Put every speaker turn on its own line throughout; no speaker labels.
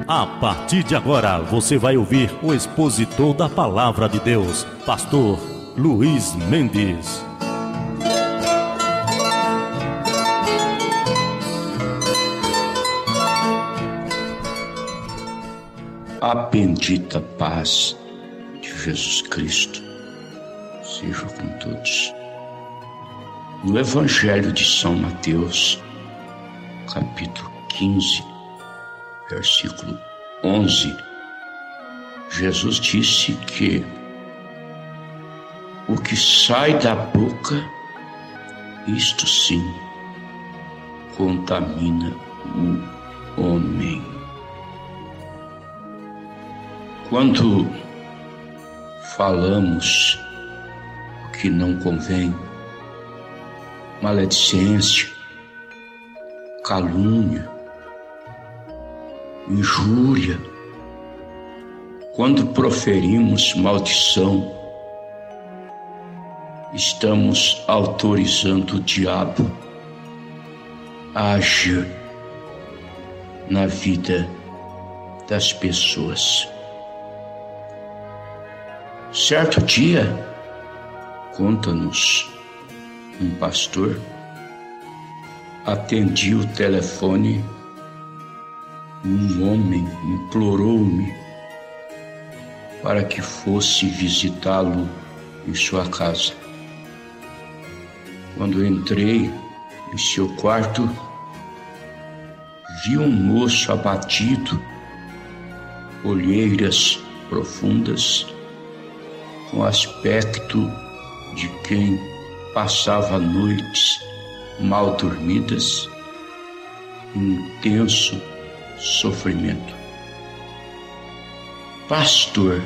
A partir de agora, você vai ouvir o expositor da Palavra de Deus, Pastor Luiz Mendes.
A bendita paz de Jesus Cristo seja com todos. No Evangelho de São Mateus, capítulo 15, versículo 11, Jesus disse que o que sai da boca, isto sim, contamina o homem. Quando falamos o que não convém, maledicência, calúnia, injúria, quando proferimos maldição, estamos autorizando o diabo a agir na vida das pessoas. Certo dia, conta-nos um pastor, atendi o telefone, um homem implorou-me para que fosse visitá-lo em sua casa. Quando entrei em seu quarto, vi um moço abatido, olheiras profundas, com aspecto de quem passava noites mal dormidas, intenso sofrimento. Pastor,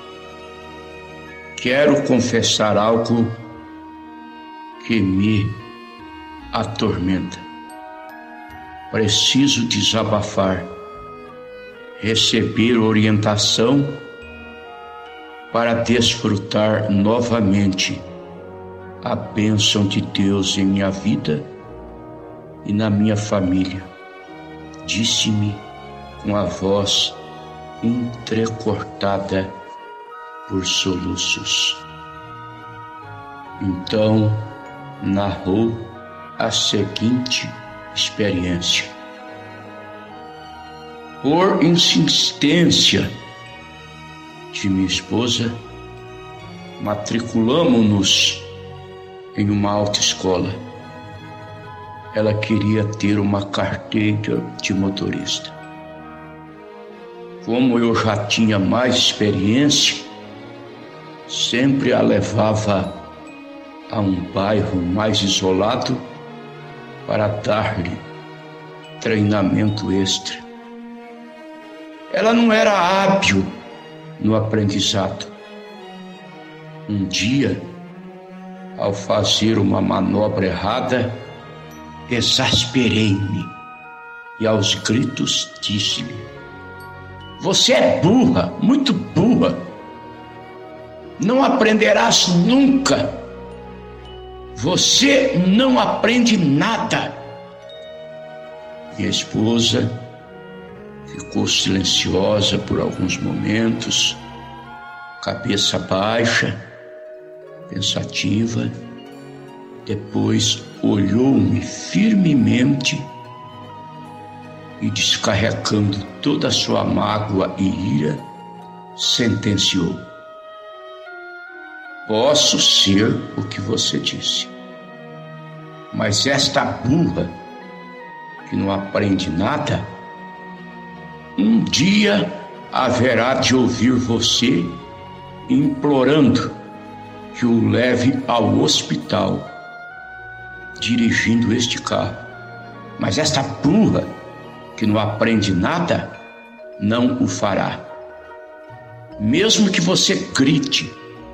quero confessar algo que me atormenta. Preciso desabafar, receber orientação para desfrutar novamente a bênção de Deus em minha vida e na minha família. Disse-me com a voz entrecortada por soluços. Então narrou a seguinte experiência. Por insistência de minha esposa, matriculamo-nos em uma autoescola. Ela queria ter uma carteira de motorista. Como eu já tinha mais experiência, sempre a levava a um bairro mais isolado para dar-lhe treinamento extra. Ela não era hábil no aprendizado. Um dia, ao fazer uma manobra errada, exasperei-me e aos gritos disse-lhe: "Você é burra, muito burra. Não aprenderás nunca. Você não aprende nada." Minha esposa ficou silenciosa por alguns momentos, cabeça baixa, pensativa. Depois olhou-me firmemente e, descarregando toda a sua mágoa e ira, sentenciou: "Posso ser o que você disse, mas esta burra que não aprende nada, um dia haverá de ouvir você implorando que o leve ao hospital dirigindo este carro. Mas esta burra que não aprende nada não o fará. Mesmo que você grite,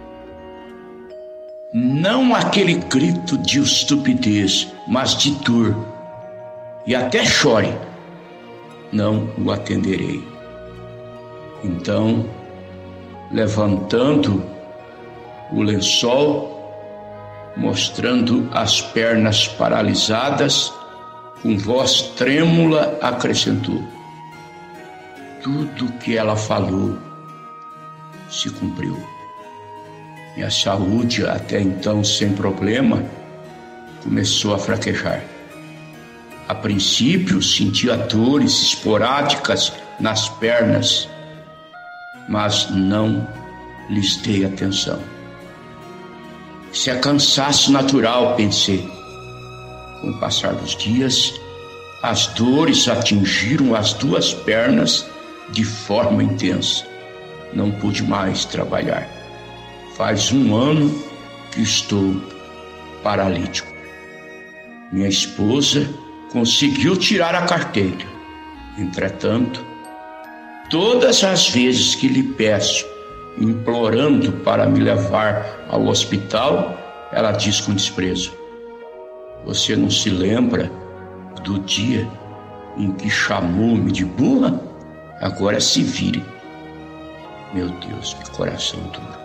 não aquele grito de estupidez, mas de dor, e até chore, não o atenderei." Então, levantando o lençol, mostrando as pernas paralisadas, com voz trêmula acrescentou: tudo que ela falou se cumpriu. Minha saúde, até então sem problema, começou a fraquejar. A princípio, sentia dores esporádicas nas pernas, mas não lhes dei atenção. Isso é cansaço natural, pensei. Com o passar dos dias, as dores atingiram as duas pernas de forma intensa. Não pude mais trabalhar. Faz 1 ano que estou paralítico. Minha esposa conseguiu tirar a carteira. Entretanto, todas as vezes que lhe peço, implorando para me levar ao hospital, ela diz com desprezo: você não se lembra do dia em que chamou-me de burra? Agora se vire. Meu Deus, que coração duro.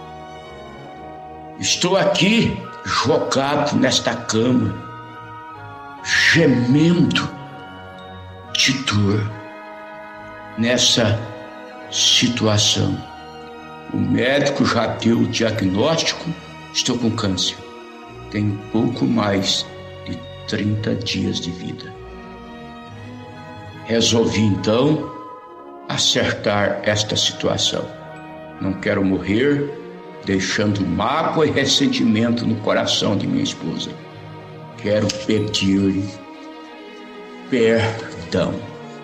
Estou aqui jogado nesta cama, gemendo de dor nessa situação. O médico já deu o diagnóstico: estou com câncer. Tenho pouco mais de 30 dias de vida. Resolvi então acertar esta situação. Não quero morrer deixando mágoa e ressentimento no coração de minha esposa. Quero pedir-lhe perdão.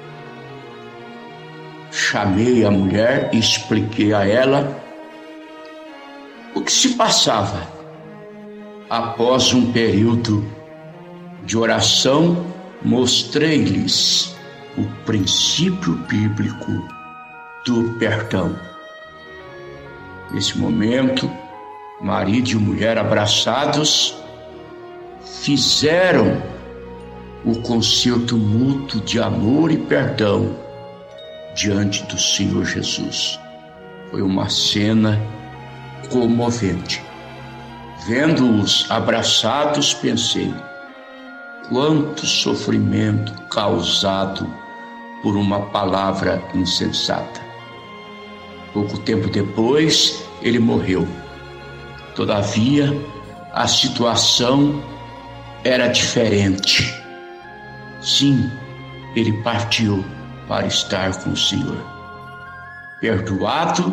Chamei a mulher e expliquei a ela o que se passava. Após um período de oração, mostrei-lhes o princípio bíblico do perdão. Nesse momento, marido e mulher abraçados fizeram o concerto mútuo de amor e perdão diante do Senhor Jesus. Foi uma cena comovente. Vendo-os abraçados, pensei: quanto sofrimento causado por uma palavra insensata. Pouco tempo depois, ele morreu. Todavia, a situação era diferente. Sim, ele partiu para estar com o Senhor, perdoado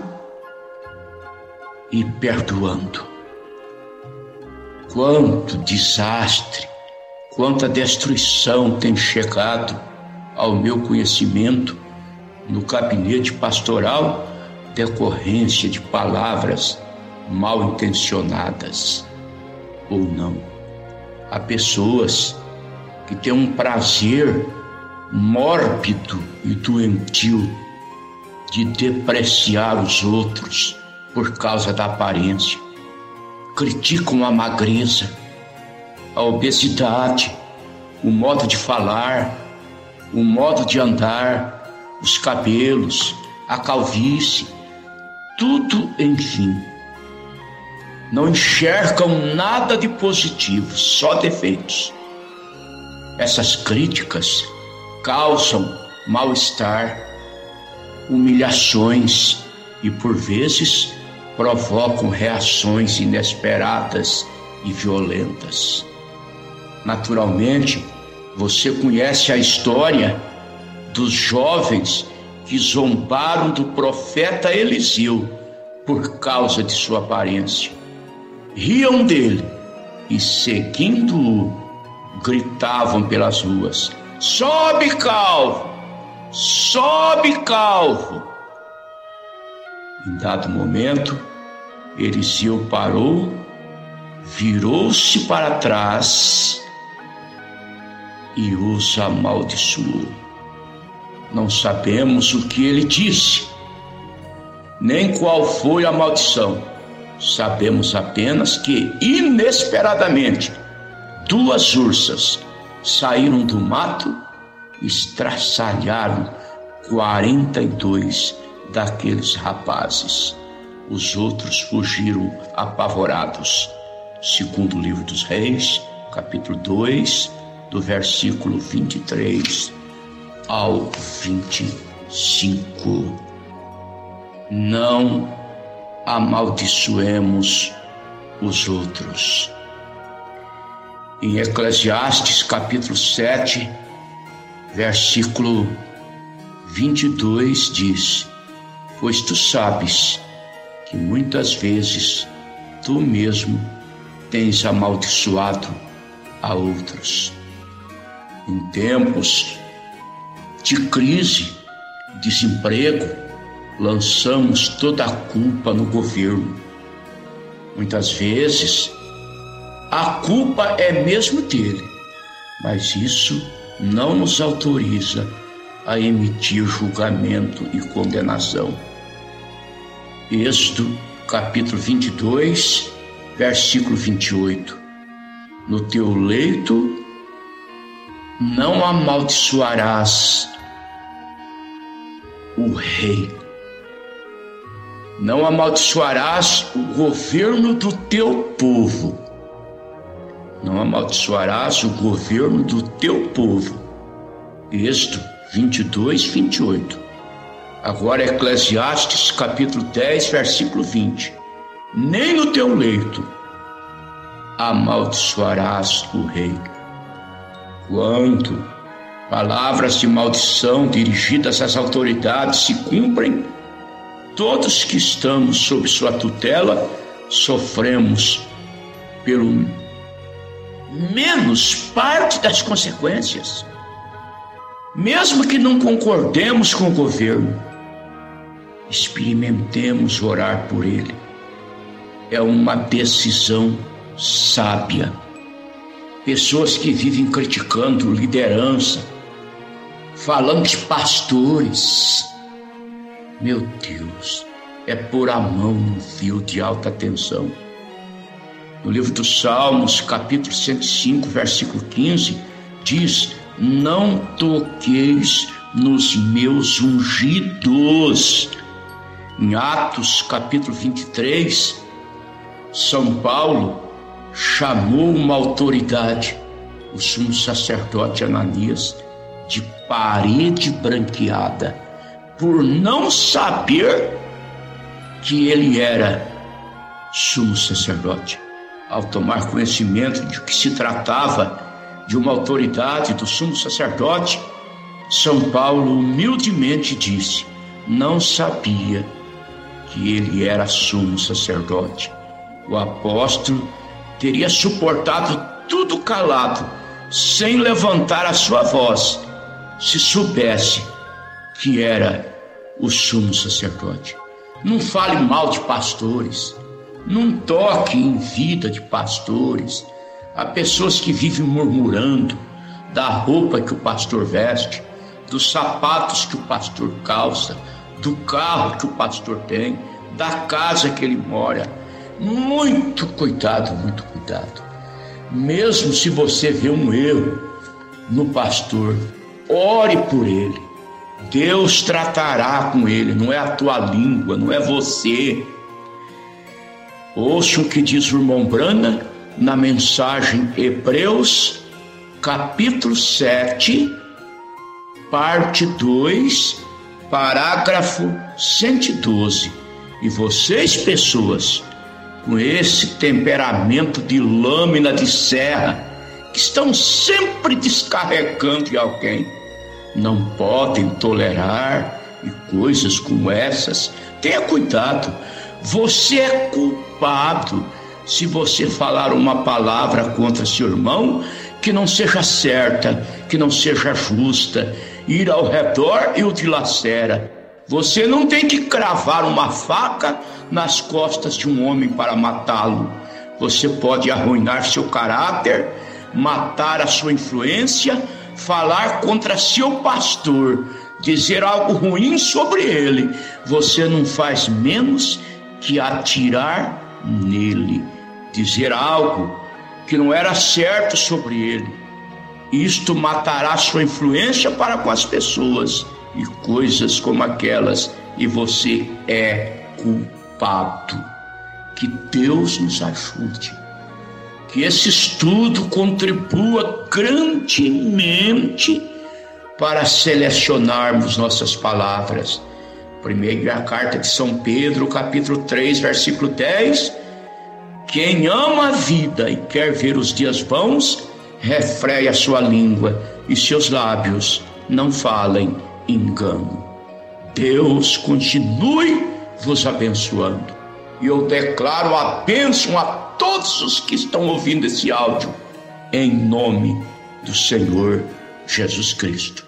e perdoando. Quanto desastre, quanta destruição tem chegado ao meu conhecimento no gabinete pastoral, decorrência de palavras mal intencionadas ou não. Há pessoas que têm um prazer mórbido e doentio de depreciar os outros por causa da aparência. Criticam a magreza, a obesidade, o modo de falar, o modo de andar, os cabelos, a calvície, tudo, enfim. Não enxergam nada de positivo, só defeitos. Essas críticas causam mal-estar, humilhações e, por vezes, provocam reações inesperadas e violentas. Naturalmente, você conhece a história dos jovens que zombaram do profeta Eliseu por causa de sua aparência. Riam dele e, seguindo-o, gritavam pelas ruas: sobe, calvo! Sobe, calvo! Em dado momento, Eliseu parou, virou-se para trás e os amaldiçoou. Não sabemos o que ele disse, nem qual foi a maldição. Sabemos apenas que, inesperadamente, 2 ursas saíram do mato e estraçalharam 42 daqueles rapazes. Os outros fugiram apavorados. Segundo o livro dos Reis, capítulo 2, do versículo 23 ao 29. 5. Não amaldiçoemos os outros. Em Eclesiastes capítulo 7, versículo 22 diz: pois tu sabes que muitas vezes tu mesmo tens amaldiçoado a outros. Em tempos de crise, desemprego, lançamos toda a culpa no governo. Muitas vezes a culpa é mesmo dele, mas isso não nos autoriza a emitir julgamento e condenação. Êxodo capítulo 22, versículo 28. No teu leito não amaldiçoarás o rei. Não amaldiçoarás o governo do teu povo. Não amaldiçoarás o governo do teu povo. Êxodo 22, 28. Agora Eclesiastes capítulo 10, versículo 20. Nem no teu leito amaldiçoarás o rei. Quando palavras de maldição dirigidas às autoridades se cumprem, todos que estamos sob sua tutela sofremos pelo menos parte das consequências. Mesmo que não concordemos com o governo, experimentemos orar por ele. É uma decisão sábia. Pessoas que vivem criticando liderança, falando de pastores, meu Deus, é pôr a mão num fio de alta tensão. No livro dos Salmos, capítulo 105, versículo 15, diz: não toqueis nos meus ungidos. Em Atos, capítulo 23, São Paulo chamou uma autoridade, o sumo sacerdote Ananias, de parede branqueada, por não saber que ele era sumo sacerdote. Ao tomar conhecimento de que se tratava de uma autoridade do sumo sacerdote, São Paulo humildemente disse: não sabia que ele era sumo sacerdote. O apóstolo teria suportado tudo calado, sem levantar a sua voz, se soubesse que era o sumo sacerdote. Não fale mal de pastores, não toque em vida de pastores. Há pessoas que vivem murmurando da roupa que o pastor veste, dos sapatos que o pastor calça, do carro que o pastor tem, da casa que ele mora. Muito cuidado, muito cuidado. Mesmo se você vê um erro no pastor, ore por ele. Deus tratará com ele, não é a tua língua, não é você. Ouça o que diz o irmão Branham na mensagem Hebreus, capítulo 7, parte 2, parágrafo 112. E vocês, pessoas com esse temperamento de lâmina de serra, que estão sempre descarregando de alguém, não podem tolerar e coisas como essas. Tenha cuidado, você é culpado se você falar uma palavra contra seu irmão que não seja certa, que não seja justa, ir ao redor e o dilacera. Você não tem que cravar uma faca nas costas de um homem para matá-lo. Você pode arruinar seu caráter, matar a sua influência, falar contra seu pastor, dizer algo ruim sobre ele. Você não faz menos que atirar nele, dizer algo que não era certo sobre ele. Isto matará sua influência para com as pessoas e coisas como aquelas, e você é culpado. Que Deus nos ajude, que esse estudo contribua grandemente para selecionarmos nossas palavras. Primeira carta de São Pedro, capítulo 3, versículo 10. Quem ama a vida e quer ver os dias bons, refreia a sua língua e seus lábios não falem engano. Deus continue vos abençoando. E eu declaro a bênção a todos os que estão ouvindo esse áudio, em nome do Senhor Jesus Cristo.